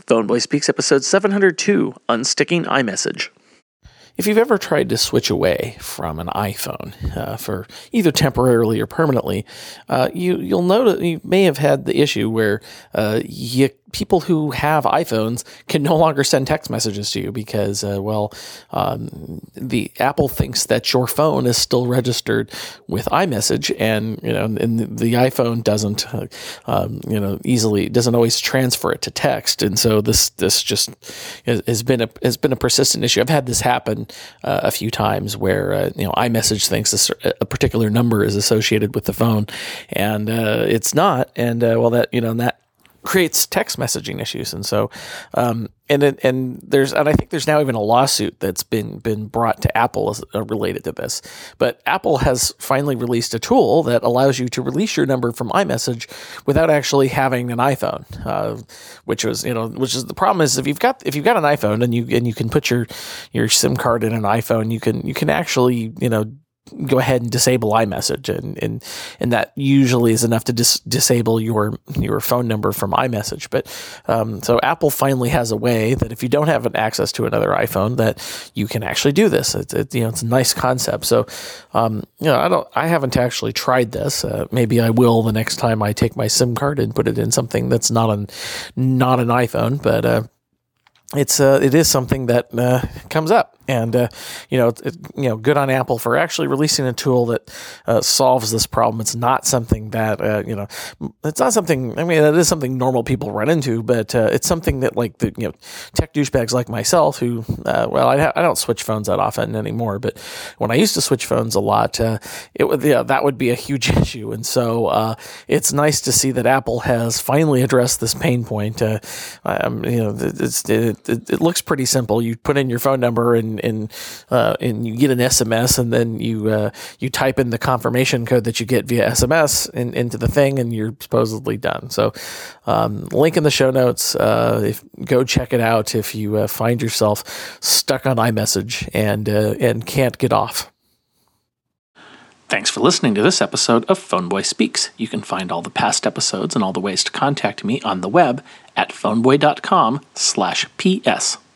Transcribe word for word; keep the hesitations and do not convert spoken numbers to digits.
Phoneboy Speaks, episode seven hundred two, Unsticking iMessage. If you've ever tried to switch away from an iPhone uh, for either temporarily or permanently, uh, you, you'll notice you may have had the issue where uh, you, people who have iPhones can no longer send text messages to you because, uh, well, um, the Apple thinks that your phone is still registered with iMessage, and you know, and the iPhone doesn't, uh, um, you know, easily doesn't always transfer it to text, and so this this just has been a has been a persistent issue. I've had this happen Uh, a few times where uh, you know iMessage thinks a, a particular number is associated with the phone, and uh, it's not, and uh, well, that you know and that creates text messaging issues, and so um, and it, and there's and I think there's now even a lawsuit that's been been brought to Apple as, uh, related to this. But Apple has finally released a tool that allows you to release your number from iMessage without actually having an iPhone, uh, which was you know which is the problem is if you've got if you've got an iPhone and you and you can put your your SIM card in an iPhone, you can you can actually you know. go ahead and disable iMessage, and and and that usually is enough to dis- disable your your phone number from iMessage. But um, so Apple finally has a way that if you don't have an access to another iPhone, that you can actually do this. It's it, you know it's a nice concept. So um, you know I don't I haven't actually tried this. Uh, maybe I will the next time I take my SIM card and put it in something that's not an not an iPhone, but. Uh, It's uh, it is something that uh, comes up, and uh, you know, it, you know, good on Apple for actually releasing a tool that uh, solves this problem. It's not something that uh, you know, it's not something. I mean, it is something normal people run into, but uh, it's something that like the you know, tech douchebags like myself, who uh, well, I, ha- I don't switch phones that often anymore, but when I used to switch phones a lot, uh, it would yeah, that would be a huge issue, and so uh, it's nice to see that Apple has finally addressed this pain point. Uh, um, you know, it's it, It, it looks pretty simple. You put in your phone number and and uh, and you get an S M S, and then you uh, you type in the confirmation code that you get via S M S in, into the thing, and you're supposedly done. So, um, link in the show notes. Uh, if go check it out if you uh, find yourself stuck on iMessage and uh, and can't get off. Thanks for listening to this episode of Phoneboy Speaks. You can find all the past episodes and all the ways to contact me on the web at phoneboy.com slash ps.